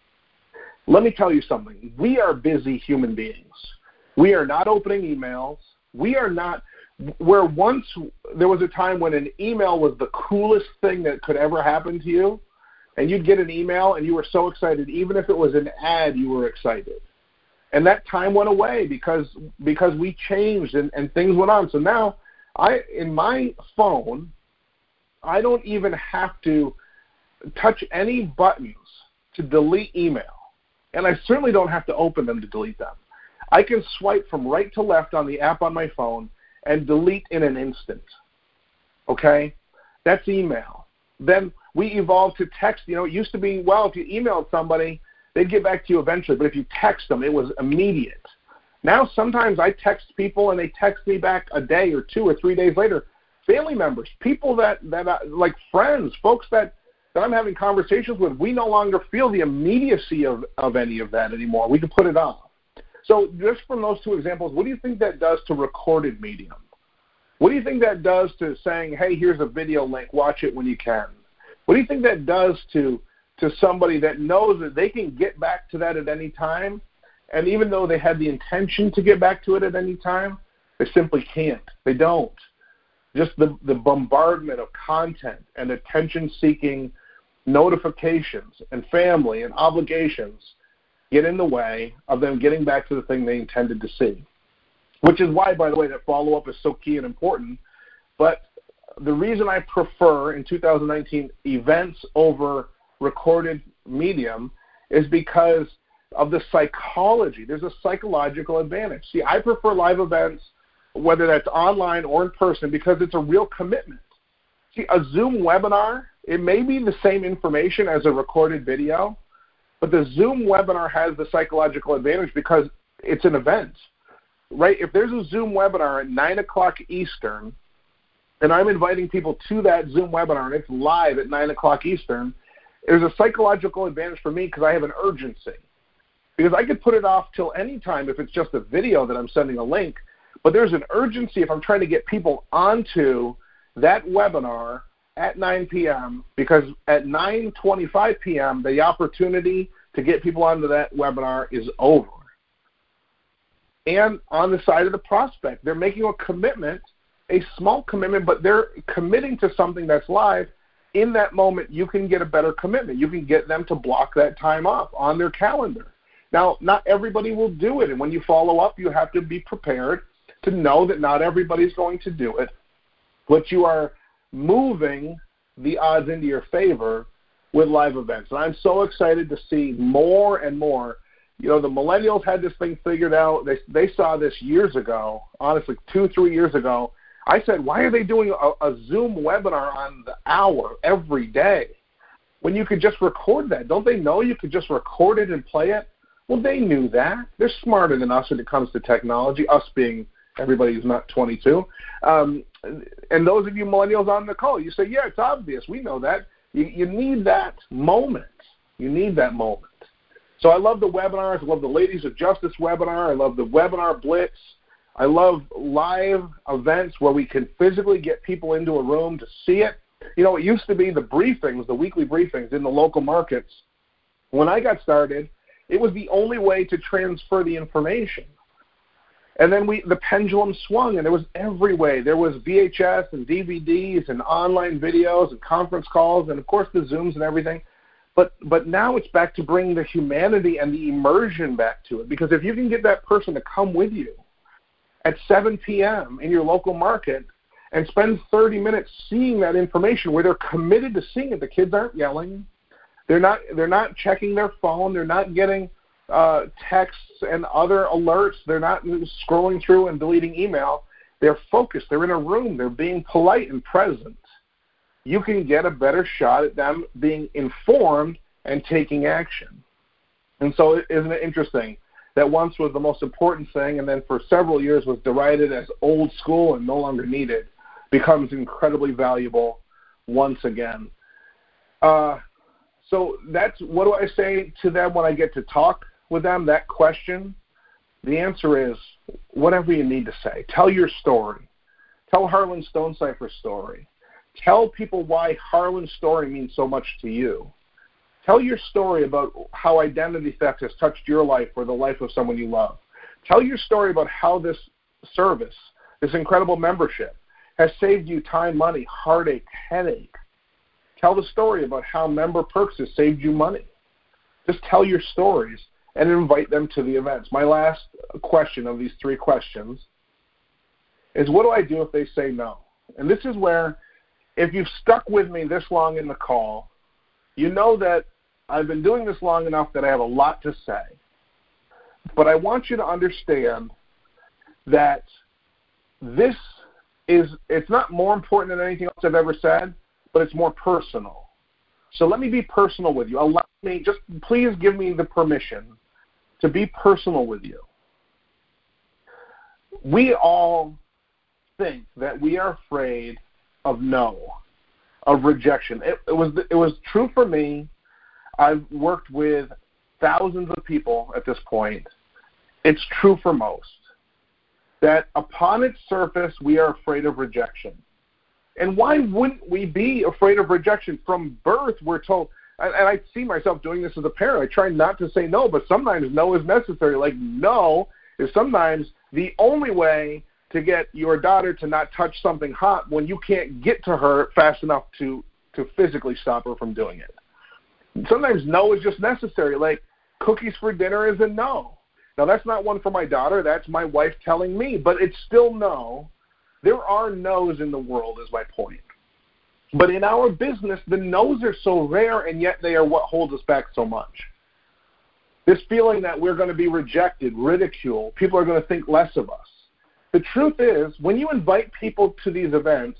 Let me tell you something. We are busy human beings. We are not opening emails. We are not where once there was a time when an email was the coolest thing that could ever happen to you, and you'd get an email and you were so excited, even if it was an ad, you were excited. And that time went away because we changed and things went on. So now in my phone, I don't even have to touch any buttons to delete email. And I certainly don't have to open them to delete them. I can swipe from right to left on the app on my phone and delete in an instant. Okay? That's email. Then we evolved to text. You know, it used to be, well, if you emailed somebody, they'd get back to you eventually. But if you text them, it was immediate. Now sometimes I text people and they text me back a day or 2 or 3 days later. Family members, people that like friends, folks that I'm having conversations with, we no longer feel the immediacy of any of that anymore. We can put it off. So just from those two examples, what do you think that does to recorded medium? What do you think that does to saying, hey, here's a video link, watch it when you can? What do you think that does to somebody that knows that they can get back to that at any time, and even though they had the intention to get back to it at any time, they simply can't. They don't. Just the bombardment of content and attention-seeking notifications and family and obligations get in the way of them getting back to the thing they intended to see, which is why, by the way, that follow-up is so key and important. But the reason I prefer, in 2019, events over recorded medium is because of the psychology. There's a psychological advantage. See, I prefer live events, whether that's online or in person, because it's a real commitment. See, a Zoom webinar, it may be the same information as a recorded video, but the Zoom webinar has the psychological advantage because it's an event, right? If there's a Zoom webinar at 9 o'clock Eastern, and I'm inviting people to that Zoom webinar, and it's live at 9 o'clock Eastern, there's a psychological advantage for me because I have an urgency. Because I could put it off till any time if it's just a video that I'm sending a link, but there's an urgency if I'm trying to get people onto that webinar at 9 p.m. because at 9:25 p.m. the opportunity to get people onto that webinar is over. And on the side of the prospect, they're making a commitment, a small commitment, but they're committing to something that's live. In that moment, you can get a better commitment. You can get them to block that time off on their calendar. Now, not everybody will do it, and when you follow up, you have to be prepared to know that not everybody's going to do it, but you are moving the odds into your favor with live events. And I'm so excited to see more and more. You know, the millennials had this thing figured out. They saw this years ago, honestly, 2-3 years ago. I said, why are they doing a Zoom webinar on the hour every day when you could just record that? Don't they know you could just record it and play it? Well, they knew that. They're smarter than us when it comes to technology, us being everybody who's not 22. And those of you millennials on the call, you say, yeah, it's obvious. We know that. You need that moment. You need that moment. So I love the webinars. I love the Ladies of Justice webinar. I love the Webinar Blitz. I love live events where we can physically get people into a room to see it. You know, it used to be the briefings, the weekly briefings in the local markets. When I got started, it was the only way to transfer the information. And then the pendulum swung, and it was every way. There was VHS and DVDs and online videos and conference calls and, of course, the Zooms and everything. But now it's back to bringing the humanity and the immersion back to it. Because if you can get that person to come with you at 7 p.m. in your local market and spend 30 minutes seeing that information where they're committed to seeing it, the kids aren't yelling. They're not checking their phone. They're not getting texts and other alerts. They're not scrolling through and deleting email. They're focused. They're in a room. They're being polite and present. You can get a better shot at them being informed and taking action. And so isn't it interesting that once was the most important thing and then for several years was derided as old school and no longer needed becomes incredibly valuable once again. So that's, what do I say to them when I get to talk with them, that question? The answer is whatever you need to say. Tell your story. Tell Harlan Stonecipher's story. Tell people why Harlan's story means so much to you. Tell your story about how identity theft has touched your life or the life of someone you love. Tell your story about how this service, this incredible membership, has saved you time, money, heartache, headache. Tell the story about how Member Perks has saved you money. Just tell your stories and invite them to the events. My last question of these 3 questions is, what do I do if they say no? And this is where, if you've stuck with me this long in the call, you know that I've been doing this long enough that I have a lot to say. But I want you to understand that it's not more important than anything else I've ever said, but it's more personal. So let me be personal with you. Allow me, just please give me the permission to be personal with you. We all think that we are afraid of no, of rejection. It was true for me. I've worked with thousands of people at this point. It's true for most. That upon its surface, we are afraid of rejection. And why wouldn't we be afraid of rejection? From birth, we're told, and I see myself doing this as a parent. I try not to say no, but sometimes no is necessary. Like, no is sometimes the only way to get your daughter to not touch something hot when you can't get to her fast enough to physically stop her from doing it. Sometimes no is just necessary. Like, cookies for dinner is a no. Now, that's not one for my daughter. That's my wife telling me, but it's still no. There are no's in the world, is my point. But in our business, the no's are so rare, and yet they are what holds us back so much. This feeling that we're going to be rejected, ridiculed, people are going to think less of us. The truth is, when you invite people to these events,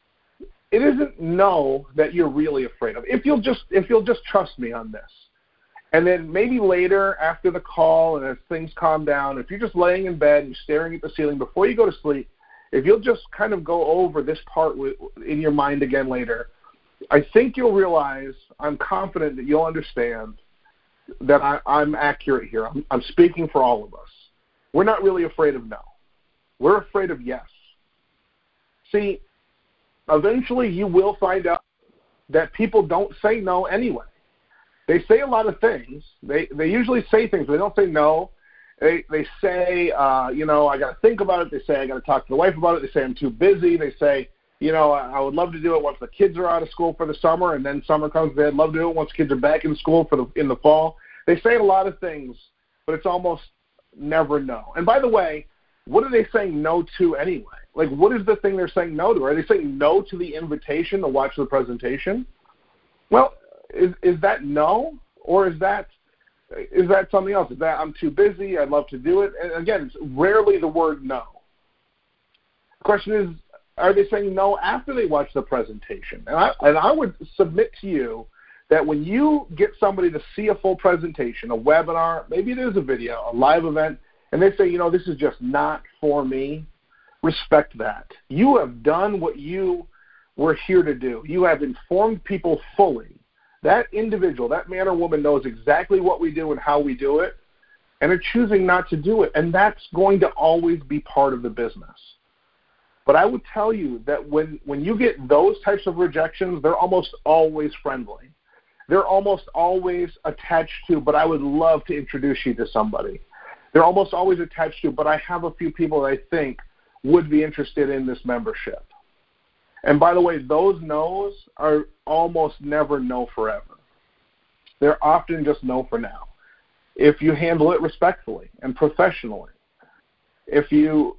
it isn't no that you're really afraid of. If you'll just trust me on this. And then maybe later, after the call and as things calm down, if you're just laying in bed and you're staring at the ceiling before you go to sleep, if you'll just kind of go over this part in your mind again later, I think you'll realize, I'm confident that you'll understand that I'm accurate here. I'm speaking for all of us. We're not really afraid of no. We're afraid of yes. See, eventually you will find out that people don't say no anyway. They say a lot of things. They usually say things, but they don't say no. They say, I got to think about it. They say, I got to talk to the wife about it. They say, I'm too busy. They say, I would love to do it once the kids are out of school for the summer, and then summer comes. They'd love to do it once kids are back in school in the fall. They say a lot of things, but it's almost never no. And by the way, what are they saying no to anyway? Like, what is the thing they're saying no to? Are they saying no to the invitation to watch the presentation? Well, is that no, or is that something else? Is that I'm too busy, I'd love to do it? And again, it's rarely the word no. The question is, are they saying no after they watch the presentation? And I would submit to you that when you get somebody to see a full presentation, a webinar, maybe it is a video, a live event, and they say, this is just not for me, respect that. You have done what you were here to do. You have informed people fully. That individual, that man or woman knows exactly what we do and how we do it, and are choosing not to do it. And that's going to always be part of the business. But I would tell you that when you get those types of rejections, they're almost always friendly. They're almost always attached to, but I would love to introduce you to somebody. They're almost always attached to, but I have a few people that I think would be interested in this membership. And by the way, those no's are almost never no forever. They're often just no for now, if you handle it respectfully and professionally. If you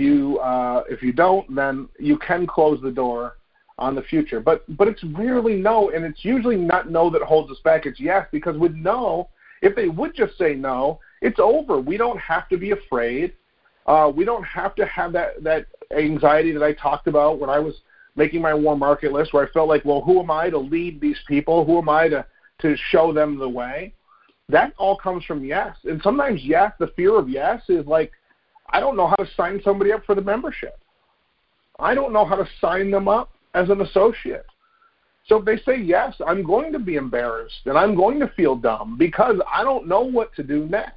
don't, then you can close the door on the future. But it's rarely no, and it's usually not no that holds us back. It's yes, because with no, if they would just say no, it's over. We don't have to be afraid. We don't have to have that anxiety that I talked about when I was making my warm market list, where I felt like, well, who am I to lead these people? Who am I to show them the way? That all comes from yes. And sometimes yes, the fear of yes is like, I don't know how to sign somebody up for the membership. I don't know how to sign them up as an associate. So if they say yes, I'm going to be embarrassed and I'm going to feel dumb because I don't know what to do next.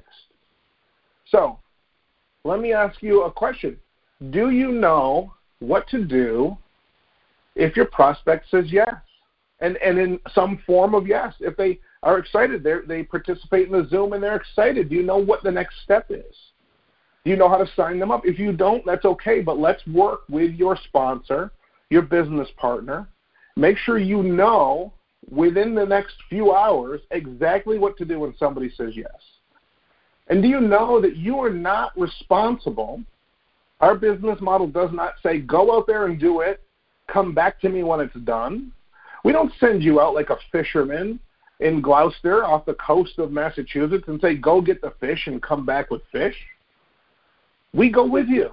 So let me ask you a question. Do you know what to do if your prospect says yes, and in some form of yes. If they are excited, they participate in the Zoom and they're excited. Do you know what the next step is? Do you know how to sign them up? If you don't, that's okay, but let's work with your sponsor, your business partner. Make sure you know within the next few hours exactly what to do when somebody says yes. And do you know that you are not responsible? Our business model does not say, go out there and do it, come back to me when it's done. We don't send you out like a fisherman in Gloucester off the coast of Massachusetts and say, go get the fish and come back with fish. We go with you.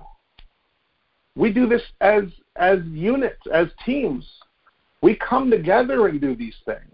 We do this as units, as teams. We come together and do these things.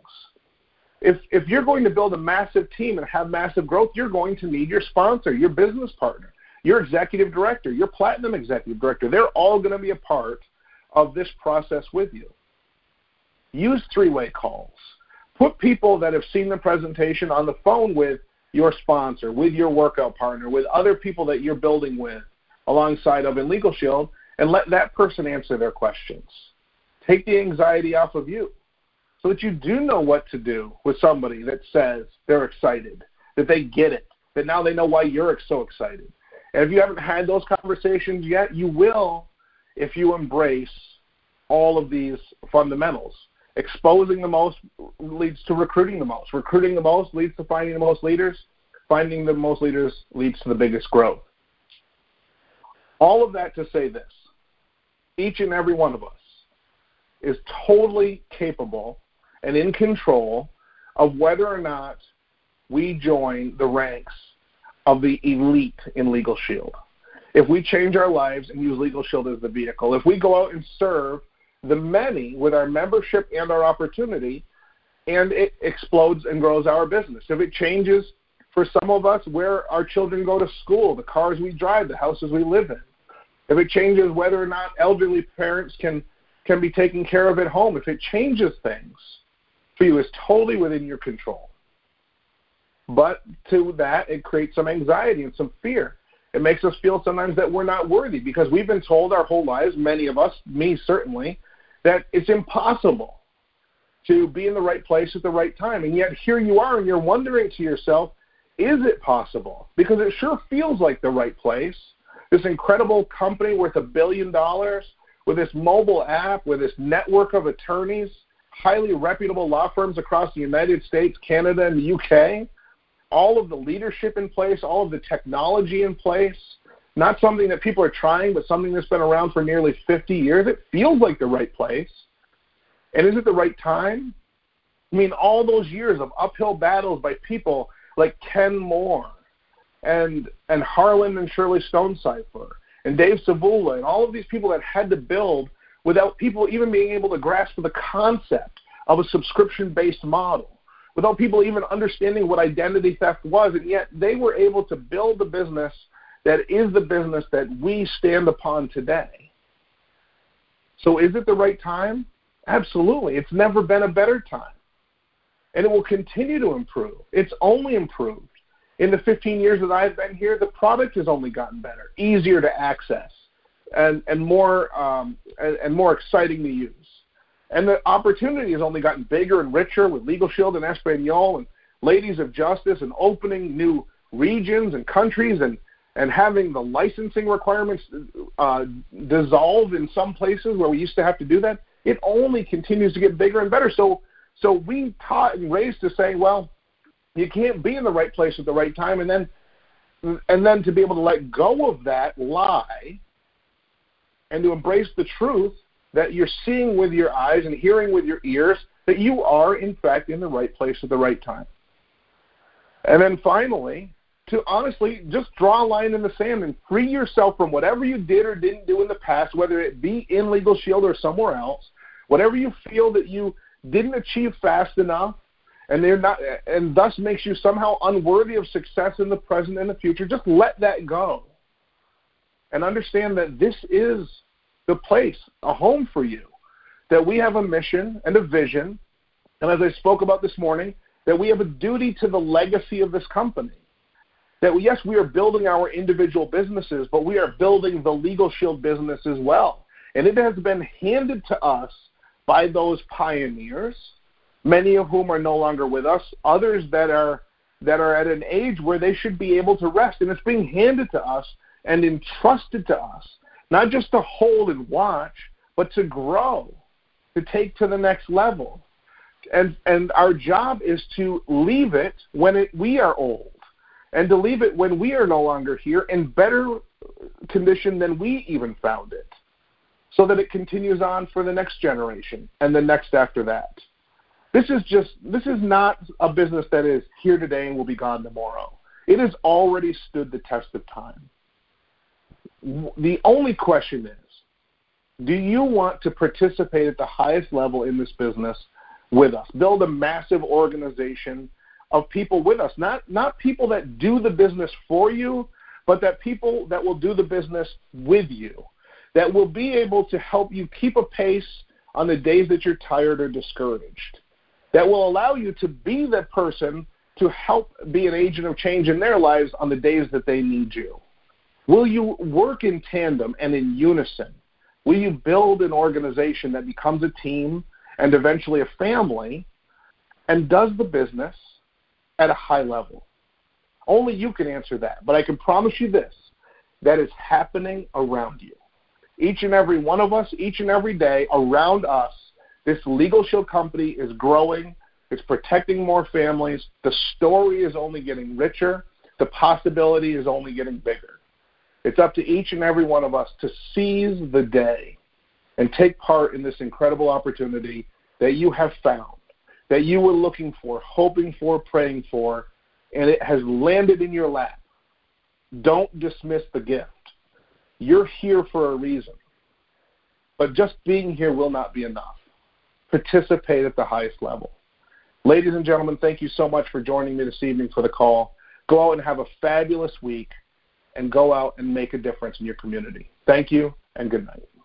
If you're going to build a massive team and have massive growth, you're going to need your sponsor, your business partner, your executive director, your platinum executive director. They're all going to be a part of this process with you. Use three-way calls. Put people that have seen the presentation on the phone with your sponsor, with your workout partner, with other people that you're building with alongside of in Legal Shield, and let that person answer their questions. Take the anxiety off of you so that you do know what to do with somebody that says they're excited, that they get it, that now they know why you're so excited. And if you haven't had those conversations yet, you will if you embrace all of these fundamentals. Exposing the most leads to recruiting the most. Recruiting the most leads to finding the most leaders. Finding the most leaders leads to the biggest growth. All of that to say this. Each and every one of us is totally capable and in control of whether or not we join the ranks of the elite in Legal Shield. If we change our lives and use Legal Shield as the vehicle, if we go out and serve the many with our membership and our opportunity, and it explodes and grows our business. If it changes for some of us where our children go to school, the cars we drive, the houses we live in. If it changes whether or not elderly parents can be taken care of at home. If it changes things for you, it's totally within your control. But to that, it creates some anxiety and some fear. It makes us feel sometimes that we're not worthy because we've been told our whole lives, many of us, me certainly, that it's impossible to be in the right place at the right time. And yet here you are and you're wondering to yourself, is it possible? Because it sure feels like the right place. This incredible company worth $1 billion with this mobile app, with this network of attorneys, highly reputable law firms across the United States, Canada, and the UK, all of the leadership in place, all of the technology in place, not something that people are trying, but something that's been around for nearly 50 years. It feels like the right place. And is it the right time? I mean, all those years of uphill battles by people like Ken Moore and Harlan and Shirley Stonecipher and Dave Cebula and all of these people that had to build without people even being able to grasp the concept of a subscription-based model, without people even understanding what identity theft was, and yet they were able to build the business that is the business that we stand upon today. So is it the right time? Absolutely. It's never been a better time. And it will continue to improve. It's only improved. In the 15 years that I've been here, the product has only gotten better, easier to access, and more exciting to use. And the opportunity has only gotten bigger and richer with Legal Shield and Espanol and Ladies of Justice and opening new regions and countries and having the licensing requirements dissolve in some places where we used to have to do that. It only continues to get bigger and better. So we taught and raised to say, well, you can't be in the right place at the right time, and then to be able to let go of that lie and to embrace the truth that you're seeing with your eyes and hearing with your ears, that you are, in fact, in the right place at the right time. And then finally, to honestly just draw a line in the sand and free yourself from whatever you did or didn't do in the past, whether it be in Legal Shield or somewhere else, whatever you feel that you didn't achieve fast enough, and thus makes you somehow unworthy of success in the present and the future. Just let that go and understand that this is the place, a home for you, that we have a mission and a vision, and as I spoke about this morning, that we have a duty to the legacy of this company. That, yes, we are building our individual businesses, but we are building the Legal Shield business as well. And it has been handed to us by those pioneers, many of whom are no longer with us, others that are at an age where they should be able to rest. And it's being handed to us and entrusted to us, not just to hold and watch, but to grow, to take to the next level. And our job is to leave it when we are old, and to leave it when we are no longer here in better condition than we even found it, so that it continues on for the next generation and the next after that. This is not a business that is here today and will be gone tomorrow. It has already stood the test of time. The only question is, do you want to participate at the highest level in this business with us? Build a massive organization of people with us, not people that do the business for you, but that people that will do the business with you, that will be able to help you keep a pace on the days that you're tired or discouraged, that will allow you to be that person to help be an agent of change in their lives on the days that they need you. Will you work in tandem and in unison? Will you build an organization that becomes a team and eventually a family and does the business at a high level? Only you can answer that. But I can promise you this, that is happening around you. Each and every one of us, each and every day around us, this Legal Shield company is growing. It's protecting more families. The story is only getting richer. The possibility is only getting bigger. It's up to each and every one of us to seize the day and take part in this incredible opportunity that you have found, that you were looking for, hoping for, praying for, and it has landed in your lap. Don't dismiss the gift. You're here for a reason. But just being here will not be enough. Participate at the highest level. Ladies and gentlemen, thank you so much for joining me this evening for the call. Go out and have a fabulous week, and go out and make a difference in your community. Thank you, and good night.